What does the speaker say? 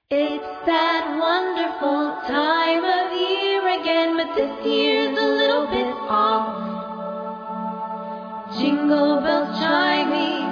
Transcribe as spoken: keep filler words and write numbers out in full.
It's that wonderful time of year again, but this year's a little bit off. Jingle bells chiming